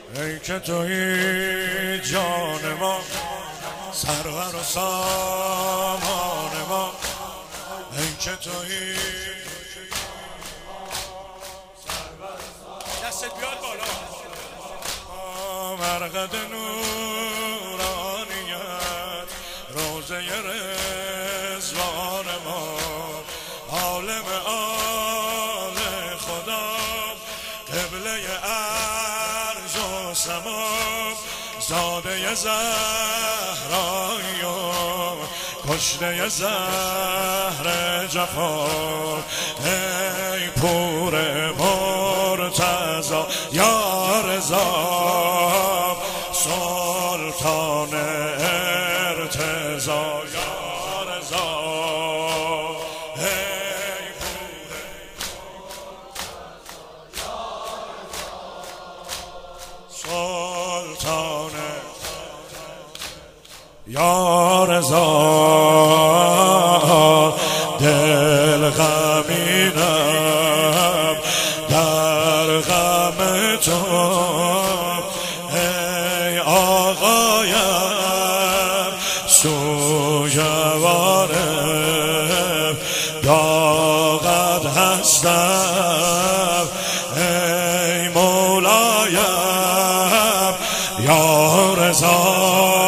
ای که توی جان ما، سرور و سامان ما. ای که توی دست بیاد بالا. مرقد نورانیت، روزه رضوان ما. عالم آل خدا، قبله ارض و سما. زاده زهرایی و کشته زهر جفا. ای پور مرتضی یا رضا، سلطان ارتضا یا رضا. ای پور سلطان یا رضا. دل غمینم در غم تو، ای آقایم سوگوارم. داغت هستم ای مولایم یا رضا.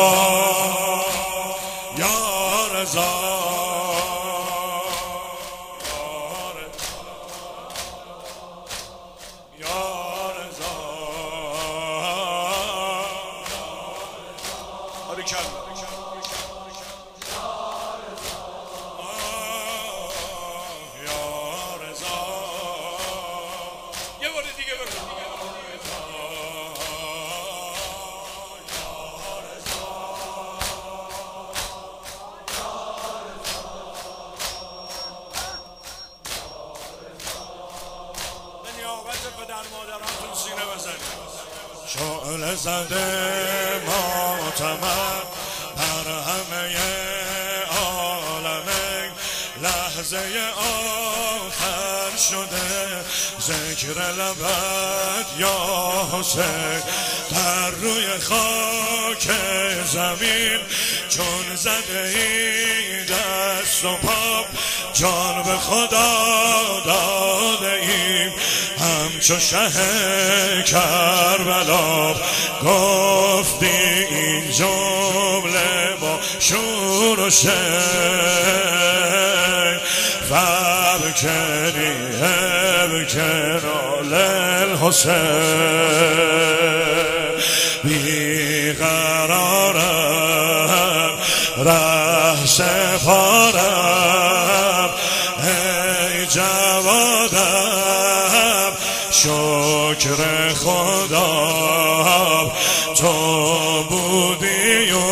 شعله زده معتمد بر همه عالمین. لحظه آخر شده ذکر لبت یا حسین. در روی خاک زمین چون زده ای دست و پا، جان به خدا داده ایم همچو شه کربلا. گفتی این جمله با شور و شیق، فابکنی ابکنا للحسین. بیقرارم ره سپارم ای جوادم، شکر خدا تو بودی و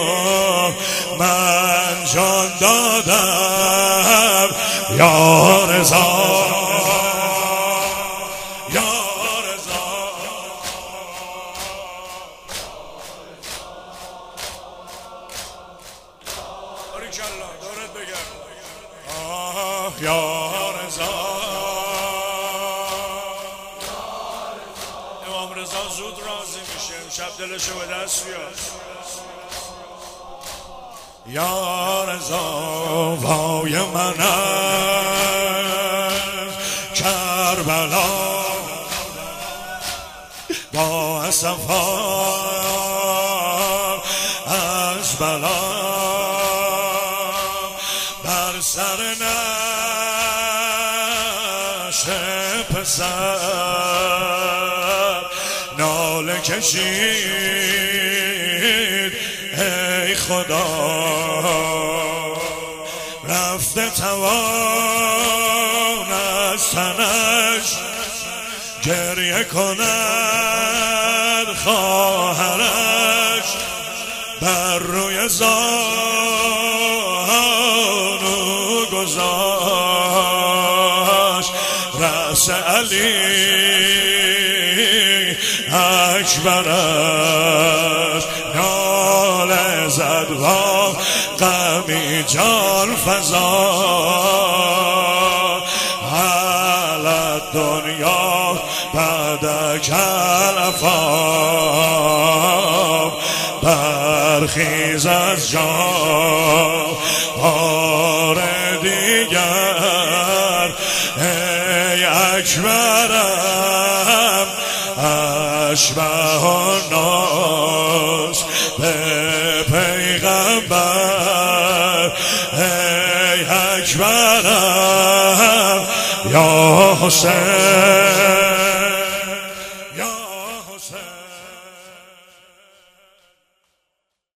من جان دادم یا رضا. یا رضا. امام رضا زود راضی میشه، امشب دلشو به دست بیار. یا رضا وای منم کربلا، با اسفا از بلا. بر سر نشه پسر ناله کشید ای خدا. رفته توان از تنش گریه کند خواهرش. بر روی زانو گذاشت رأس علی اکبرش. ناله زد با غمی جان فزا. حالت دنیا بعدک الافام برخیز از جا بار دیگر ای اکبرم اشبه الناس به پیغمبر ای اکبرم یا حسین